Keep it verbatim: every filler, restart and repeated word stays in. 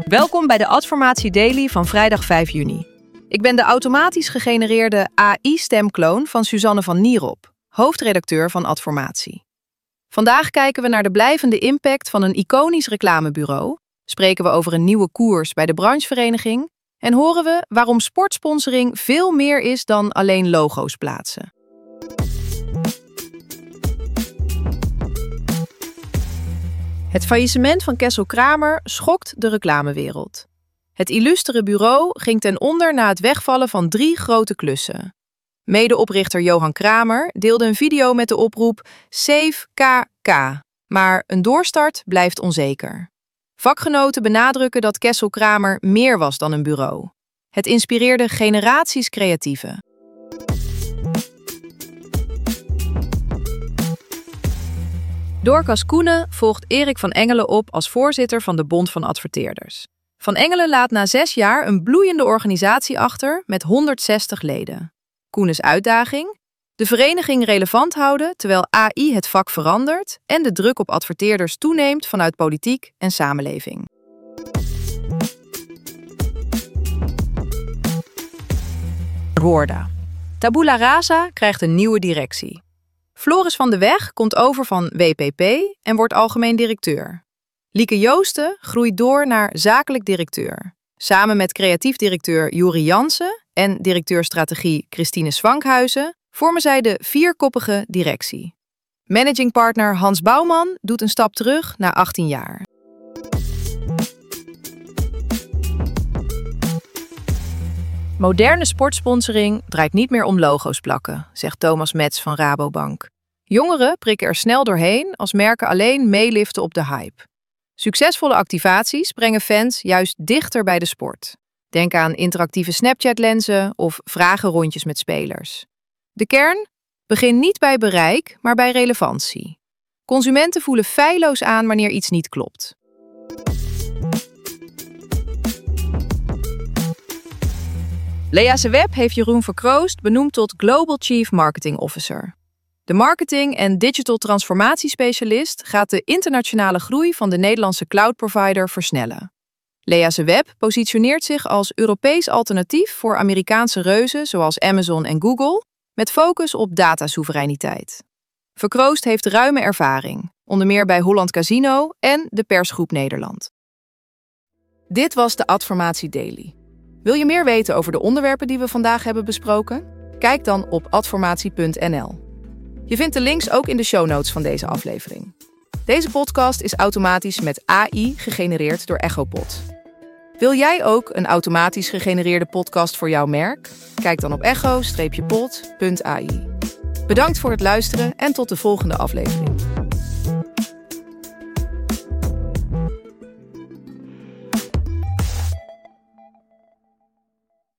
Welkom bij de Adformatie Daily van vrijdag vijf juni. Ik ben de automatisch gegenereerde A I-stemkloon van Suzanne van Nierop, hoofdredacteur van Adformatie. Vandaag kijken we naar de blijvende impact van een iconisch reclamebureau, spreken we over een nieuwe koers bij de branchevereniging en horen we waarom sportsponsoring veel meer is dan alleen logo's plaatsen. Het faillissement van Kessel-Kramer schokt de reclamewereld. Het illustere bureau ging ten onder na het wegvallen van drie grote klussen. Medeoprichter Johan Kramer deelde een video met de oproep Save K K, maar een doorstart blijft onzeker. Vakgenoten benadrukken dat Kessel-Kramer meer was dan een bureau. Het inspireerde generaties creatieven. Dorcas Koenen volgt Erik van Engelen op als voorzitter van de Bond van Adverteerders. Van Engelen laat na zes jaar een bloeiende organisatie achter met honderdzestig leden. Koenens uitdaging? De vereniging relevant houden terwijl A I het vak verandert en de druk op adverteerders toeneemt vanuit politiek en samenleving. Roorda. Tabula Rasa krijgt een nieuwe directie. Floris van de Weg komt over van W P P en wordt algemeen directeur. Lieke Joosten groeit door naar zakelijk directeur. Samen met creatief directeur Juri Jansen en directeur strategie Christine Swankhuizen vormen zij de vierkoppige directie. Managing partner Hans Bouwman doet een stap terug na achttien jaar. Moderne sportsponsoring draait niet meer om logo's plakken, zegt Thomas Metz van Rabobank. Jongeren prikken er snel doorheen als merken alleen meeliften op de hype. Succesvolle activaties brengen fans juist dichter bij de sport. Denk aan interactieve Snapchat-lenzen of vragenrondjes met spelers. De kern? Begin niet bij bereik, maar bij relevantie. Consumenten voelen feilloos aan wanneer iets niet klopt. Lea Seweb heeft Jeroen Verkroost benoemd tot Global Chief Marketing Officer. De marketing- en digital transformatiespecialist gaat de internationale groei van de Nederlandse cloudprovider versnellen. Lea Seweb positioneert zich als Europees alternatief voor Amerikaanse reuzen zoals Amazon en Google, met focus op datasoevereiniteit. Verkroost heeft ruime ervaring, onder meer bij Holland Casino en de Persgroep Nederland. Dit was de Adformatie Daily. Wil je meer weten over de onderwerpen die we vandaag hebben besproken? Kijk dan op adformatie punt n l. Je vindt de links ook in de show notes van deze aflevering. Deze podcast is automatisch met A I gegenereerd door Echopod. Wil jij ook een automatisch gegenereerde podcast voor jouw merk? Kijk dan op echo pod punt a i. Bedankt voor het luisteren en tot de volgende aflevering.